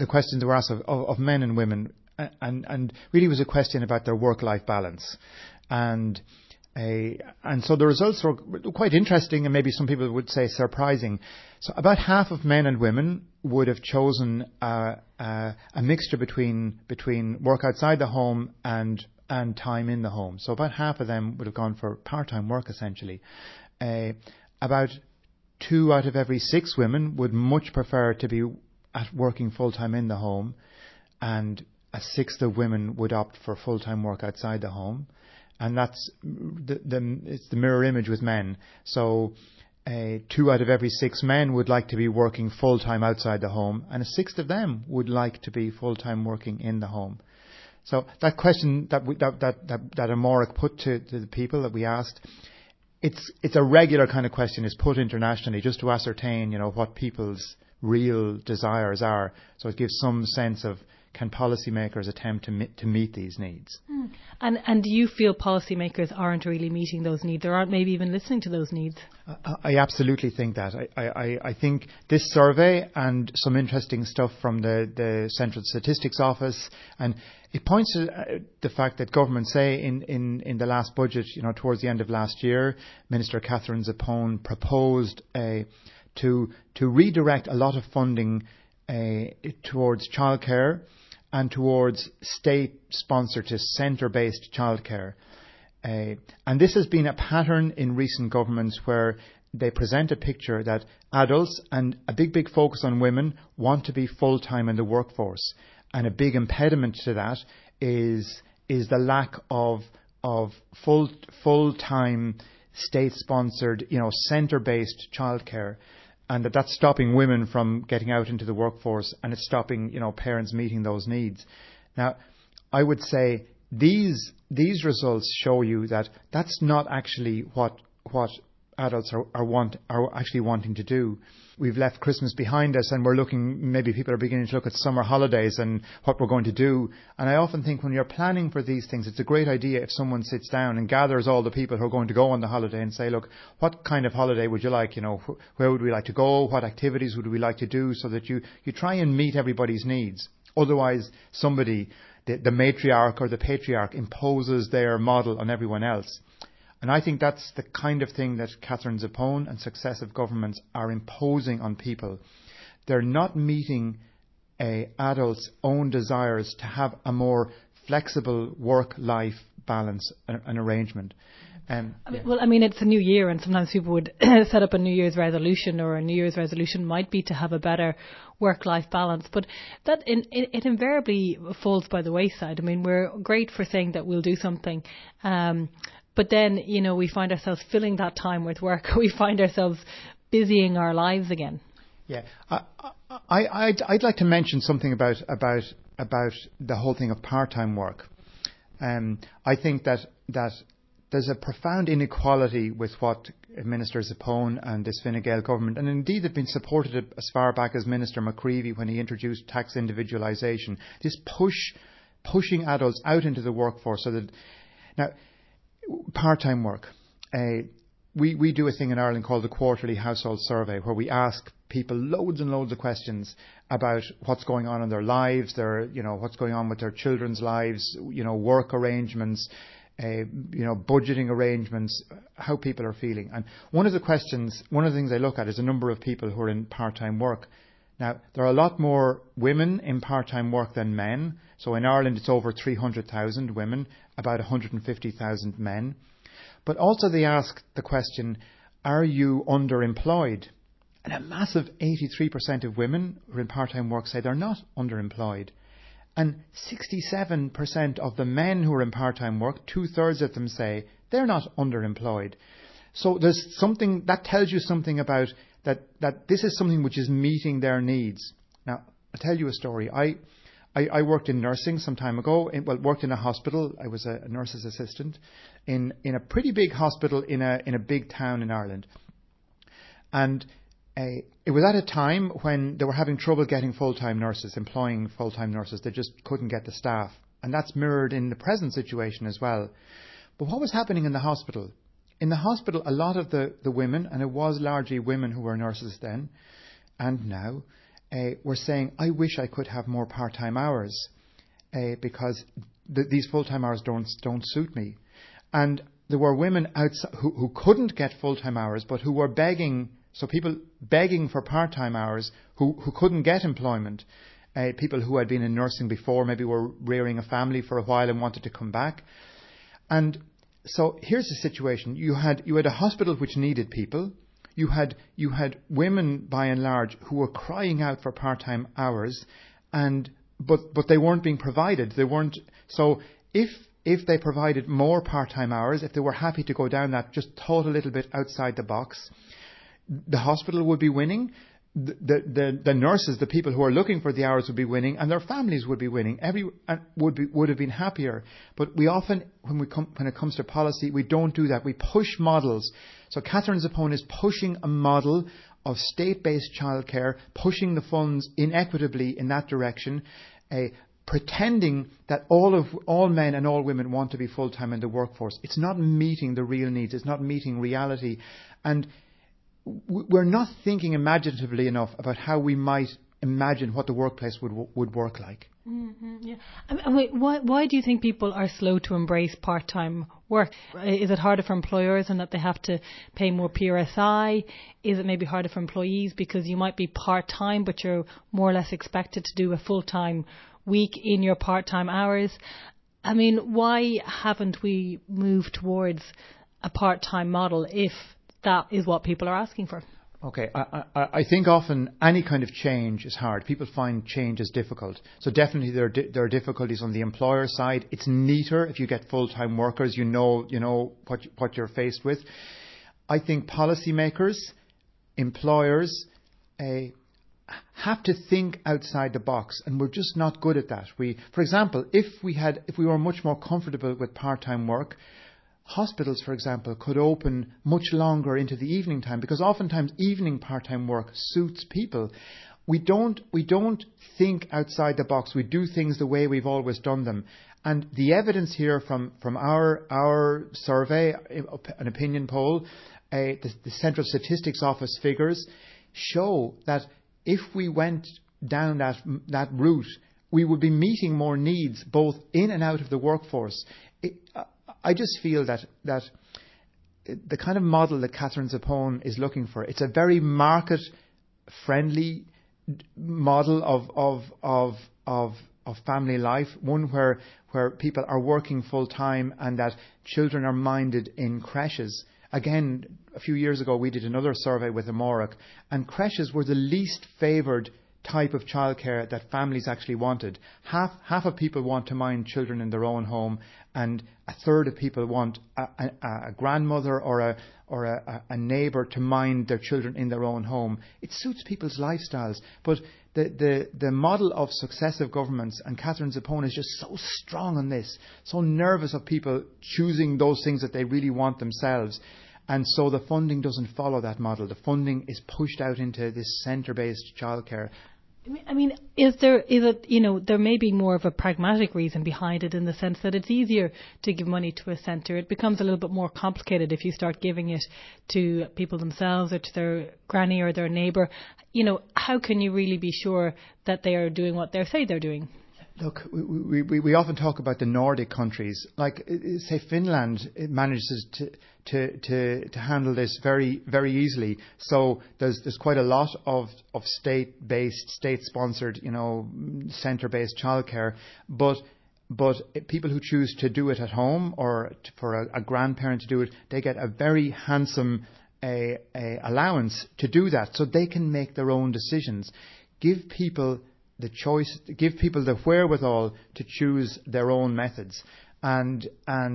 the questions that were asked of men and women, and really was a question about their work-life balance. And so the results were quite interesting, and maybe some people would say surprising. So about half of men and women would have chosen a mixture between work outside the home and time in the home. So about half of them would have gone for part-time work, essentially. About 2 out of every 6 women would much prefer to be working full-time in the home, and a sixth of women would opt for full-time work outside the home. And that's it's the mirror image with men. So 2 out of every 6 men would like to be working full-time outside the home, and a sixth of them would like to be full-time working in the home. So that question that Amárach put to the people that we asked, it's a regular kind of question. It's put internationally just to ascertain, what people's real desires are. So it gives some sense of, can policymakers attempt to meet these needs? And do you feel policymakers aren't really meeting those needs, or aren't maybe even listening to those needs? I absolutely think that. I think this survey and some interesting stuff from the Central Statistics Office, and it points to the fact that governments say in the last budget, towards the end of last year, Minister Catherine Zappone proposed to redirect a lot of funding towards childcare and towards state-sponsored to centre-based childcare. And this has been a pattern in recent governments where they present a picture that adults, and a big focus on women, want to be full-time in the workforce. And a big impediment to that is the lack of full-time state-sponsored, centre-based childcare. And that's stopping women from getting out into the workforce, and it's stopping, parents meeting those needs. Now, I would say these results show you that that's not actually what adults are actually wanting to do. We've left Christmas behind us, and maybe people are beginning to look at summer holidays and what we're going to do. And I often think when you're planning for these things, it's a great idea if someone sits down and gathers all the people who are going to go on the holiday and say, look, what kind of holiday would you like? Where would we like to go? What activities would we like to do? So that you try and meet everybody's needs. Otherwise, somebody, the matriarch or the patriarch, imposes their model on everyone else. And I think that's the kind of thing that Catherine Zappone and successive governments are imposing on people. They're not meeting adults' own desires to have a more flexible work-life balance and arrangement. It's a new year, and sometimes people would set up a New Year's resolution, or a New Year's resolution might be to have a better work-life balance. But that it invariably falls by the wayside. We're great for saying that we'll do something. But then, we find ourselves filling that time with work. We find ourselves busying our lives again. Yeah, I'd like to mention something about the whole thing of part-time work. I think that there's a profound inequality with what Minister Zappone and this Fine Gael government, and indeed they've been supported as far back as Minister McCreevy when he introduced tax individualisation. This pushing adults out into the workforce so that now. Part-time work. We do a thing in Ireland called the Quarterly Household Survey, where we ask people loads and loads of questions about what's going on in their lives, what's going on with their children's lives, work arrangements, budgeting arrangements, how people are feeling. And one of the things I look at is the number of people who are in part-time work. Now, there are a lot more women in part-time work than men. So in Ireland, it's over 300,000 women, about 150,000 men. But also they ask the question, are you underemployed? And a massive 83% of women who are in part-time work say they're not underemployed. And 67% of the men who are in part-time work, 2/3 of them say they're not underemployed. So there's something that tells you something about that this is something which is meeting their needs. Now, I'll tell you a story. I worked in nursing some time ago. Worked in a hospital. I was a nurse's assistant in a pretty big hospital in a big town in Ireland. And it was at a time when they were having trouble getting full-time nurses, employing full-time nurses. They just couldn't get the staff. And that's mirrored in the present situation as well. But what was happening in the hospital? In the hospital, a lot of the women, and it was largely women who were nurses then and now, were saying, I wish I could have more part-time hours because these full-time hours don't suit me. And there were women outside who couldn't get full-time hours, but who were begging, so people begging for part-time hours who couldn't get employment. People who had been in nursing before, maybe were rearing a family for a while and wanted to come back. And so here's the situation. You had a hospital which needed people. You had women, by and large, who were crying out for part-time hours, but they weren't being provided. They weren't. So if they provided more part-time hours, if they were happy to go down that, just thought a little bit outside the box, the hospital would be winning. The nurses, the people who are looking for the hours, would be winning, and their families would be winning. Would have been happier. But we often, when it comes to policy, we don't do that. We push models. So Catherine Zappone is pushing a model of state-based childcare, pushing the funds inequitably in that direction, pretending that all men and all women want to be full-time in the workforce. It's not meeting the real needs. It's not meeting reality, and we're not thinking imaginatively enough about how we might imagine what the workplace would work like. Mm-hmm, yeah. And wait, why do you think people are slow to embrace part-time work? Is it harder for employers in that they have to pay more PRSI? Is it maybe harder for employees because you might be part-time but you're more or less expected to do a full-time week in your part-time hours? I mean, why haven't we moved towards a part-time model if that is what people are asking for? Okay, I think often any kind of change is hard. People find change is difficult. So definitely there are difficulties on the employer side. It's neater if you get full-time workers. You know what you're faced with. I think policymakers, employers, have to think outside the box, and we're just not good at that. For example, if we were much more comfortable with part-time work, hospitals, for example, could open much longer into the evening time, because oftentimes evening part-time work suits people. We don't think outside the box. We do things the way we've always done them. And the evidence here from our survey, an opinion poll, the Central Statistics Office figures show that if we went down that route, we would be meeting more needs both in and out of the workforce. I just feel that the kind of model that Catherine Zappone is looking for, it's a very market-friendly model of family life, one where people are working full-time and that children are minded in creches. Again, a few years ago we did another survey with Amórach, and creches were the least favoured type of childcare that families actually wanted. Half of people want to mind children in their own home, and a third of people want a grandmother or a neighbour to mind their children in their own home. It suits people's lifestyles, but the model of successive governments, and Catherine Zappone is just so strong on this, so nervous of people choosing those things that they really want themselves. And so the funding doesn't follow that model. The funding is pushed out into this centre-based childcare. I mean, is it, there may be more of a pragmatic reason behind it, in the sense that it's easier to give money to a centre. It becomes a little bit more complicated if you start giving it to people themselves or to their granny or their neighbour. How can you really be sure that they are doing what they say they're doing? Look, we often talk about the Nordic countries. Like, say, Finland, it manages to handle this very, very easily. So there's quite a lot of state-based, state-sponsored, centre-based childcare. But people who choose to do it at home, or for a grandparent to do it, they get a very handsome allowance to do that, so they can make their own decisions. Give people the choice, give people the wherewithal to choose their own methods, and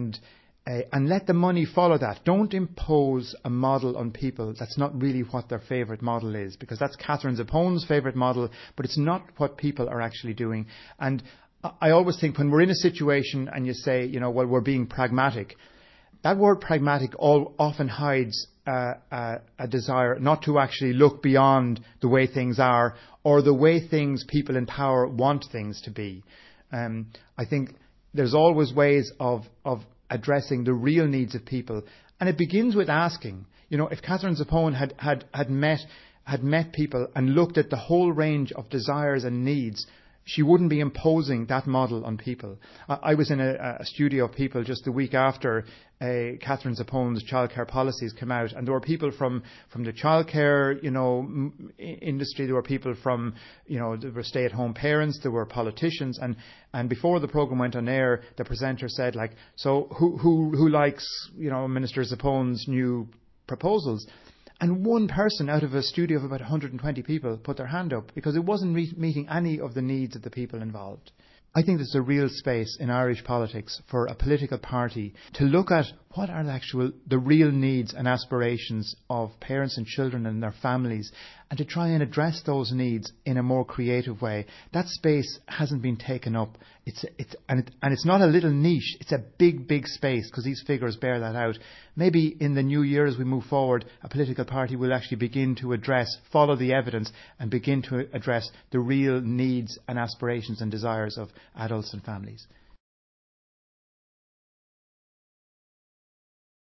let the money follow that. Don't impose a model on people that's not really what their favourite model is, because that's Catherine Zappone's favourite model, but it's not what people are actually doing. And I always think, when we're in a situation and you say, well, we're being pragmatic, that word pragmatic often hides a desire not to actually look beyond the way things are, or the way people in power want things to be. I think there's always ways of addressing the real needs of people, and it begins with asking. If Catherine Zappone had met had met people and looked at the whole range of desires and needs, she wouldn't be imposing that model on people. I was in a studio of people just the week after Catherine Zappone's childcare policies came out, and there were people from the childcare, industry. There were people from, there were stay-at-home parents. There were politicians, and before the program went on air, the presenter said, like, so who likes, Minister Zappone's new proposals? And one person out of a studio of about 120 people put their hand up because it wasn't meeting any of the needs of the people involved. I think there's a real space in Irish politics for a political party to look at what are the real needs and aspirations of parents and children and their families, and to try and address those needs in a more creative way. That space hasn't been taken up. It's not a little niche. It's a big space, because these figures bear that out. Maybe in the new year, as we move forward, a political party will actually begin to follow the evidence, and begin to address the real needs and aspirations and desires of adults and families.